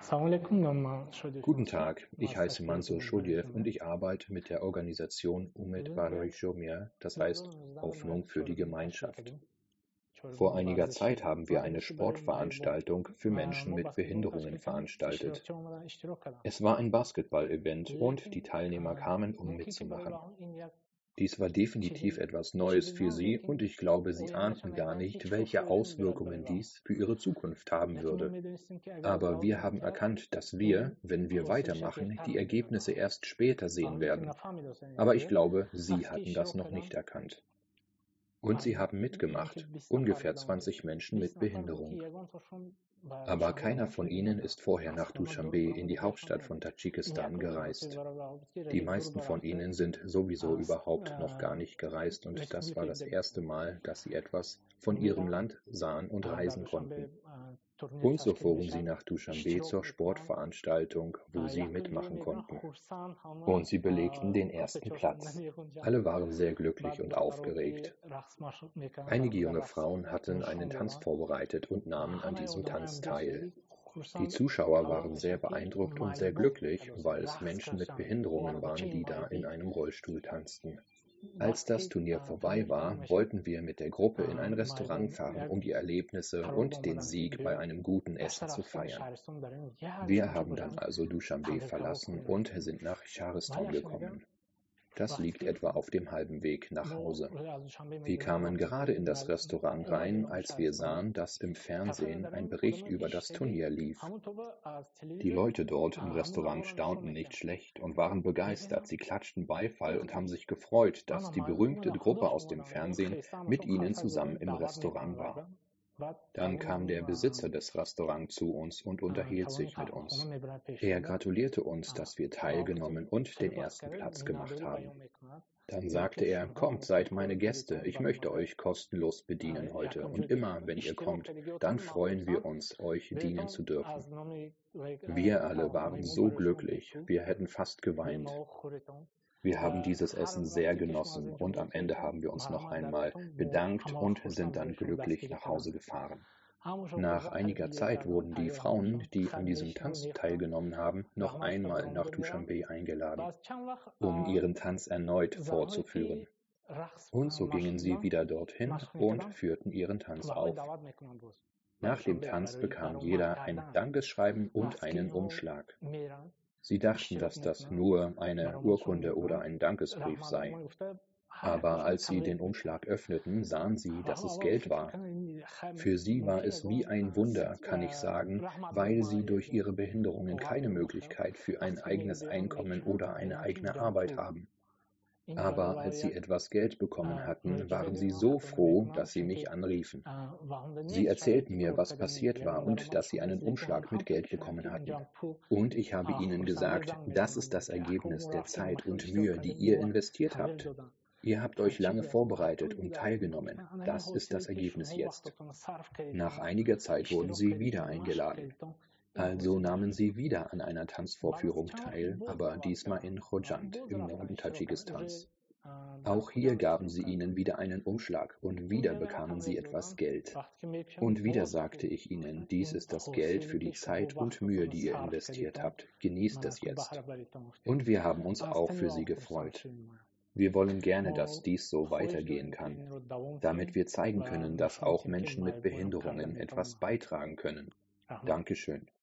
Guten Tag, ich heiße Mansur Shodiev und ich arbeite mit der Organisation Umid Baroi Jomia, das heißt Hoffnung für die Gemeinschaft. Vor einiger Zeit haben wir eine Sportveranstaltung für Menschen mit Behinderungen veranstaltet. Es war ein Basketball-Event und die Teilnehmer kamen, um mitzumachen. Dies war definitiv etwas Neues für sie und ich glaube, sie ahnten gar nicht, welche Auswirkungen dies für ihre Zukunft haben würde. Aber wir haben erkannt, dass wir, wenn wir weitermachen, die Ergebnisse erst später sehen werden. Aber ich glaube, sie hatten das noch nicht erkannt. Und sie haben mitgemacht, ungefähr 20 Menschen mit Behinderung. Aber keiner von ihnen ist vorher nach Duschanbe in die Hauptstadt von Tadschikistan gereist. Die meisten von ihnen sind sowieso überhaupt noch gar nicht gereist und das war das erste Mal, dass sie etwas von ihrem Land sahen und reisen konnten. Und so fuhren sie nach Duschanbe zur Sportveranstaltung, wo sie mitmachen konnten. Und sie belegten den ersten Platz. Alle waren sehr glücklich und aufgeregt. Einige junge Frauen hatten einen Tanz vorbereitet und nahmen an diesem Tanz teil. Die Zuschauer waren sehr beeindruckt und sehr glücklich, weil es Menschen mit Behinderungen waren, die da in einem Rollstuhl tanzten. Als das Turnier vorbei war, wollten wir mit der Gruppe in ein Restaurant fahren, um die Erlebnisse und den Sieg bei einem guten Essen zu feiern. Wir haben dann also Duschanbe verlassen und sind nach Shahristone gekommen. Das liegt etwa auf dem halben Weg nach Hause. Wir kamen gerade in das Restaurant rein, als wir sahen, dass im Fernsehen ein Bericht über das Turnier lief. Die Leute dort im Restaurant staunten nicht schlecht und waren begeistert. Sie klatschten Beifall und haben sich gefreut, dass die berühmte Gruppe aus dem Fernsehen mit ihnen zusammen im Restaurant war. Dann kam der Besitzer des Restaurants zu uns und unterhielt sich mit uns. Er gratulierte uns, dass wir teilgenommen und den ersten Platz gemacht haben. Dann sagte er, kommt, seid meine Gäste, ich möchte euch kostenlos bedienen heute und immer, wenn ihr kommt, dann freuen wir uns, euch dienen zu dürfen. Wir alle waren so glücklich, wir hätten fast geweint. Wir haben dieses Essen sehr genossen und am Ende haben wir uns noch einmal bedankt und sind dann glücklich nach Hause gefahren. Nach einiger Zeit wurden die Frauen, die an diesem Tanz teilgenommen haben, noch einmal nach Duschanbe eingeladen, um ihren Tanz erneut fortzuführen. Und so gingen sie wieder dorthin und führten ihren Tanz auf. Nach dem Tanz bekam jeder ein Dankesschreiben und einen Umschlag. Sie dachten, dass das nur eine Urkunde oder ein Dankesbrief sei. Aber als sie den Umschlag öffneten, sahen sie, dass es Geld war. Für sie war es wie ein Wunder, kann ich sagen, weil sie durch ihre Behinderungen keine Möglichkeit für ein eigenes Einkommen oder eine eigene Arbeit haben. Aber als sie etwas Geld bekommen hatten, waren sie so froh, dass sie mich anriefen. Sie erzählten mir, was passiert war und dass sie einen Umschlag mit Geld bekommen hatten. Und ich habe ihnen gesagt, das ist das Ergebnis der Zeit und Mühe, die ihr investiert habt. Ihr habt euch lange vorbereitet und teilgenommen. Das ist das Ergebnis jetzt. Nach einiger Zeit wurden sie wieder eingeladen. Also nahmen sie wieder an einer Tanzvorführung teil, aber diesmal in Khojand im Norden Tadschikistans. Auch hier gaben sie ihnen wieder einen Umschlag und wieder bekamen sie etwas Geld. Und wieder sagte ich ihnen, dies ist das Geld für die Zeit und Mühe, die ihr investiert habt. Genießt es jetzt. Und wir haben uns auch für sie gefreut. Wir wollen gerne, dass dies so weitergehen kann, damit wir zeigen können, dass auch Menschen mit Behinderungen etwas beitragen können. Dankeschön.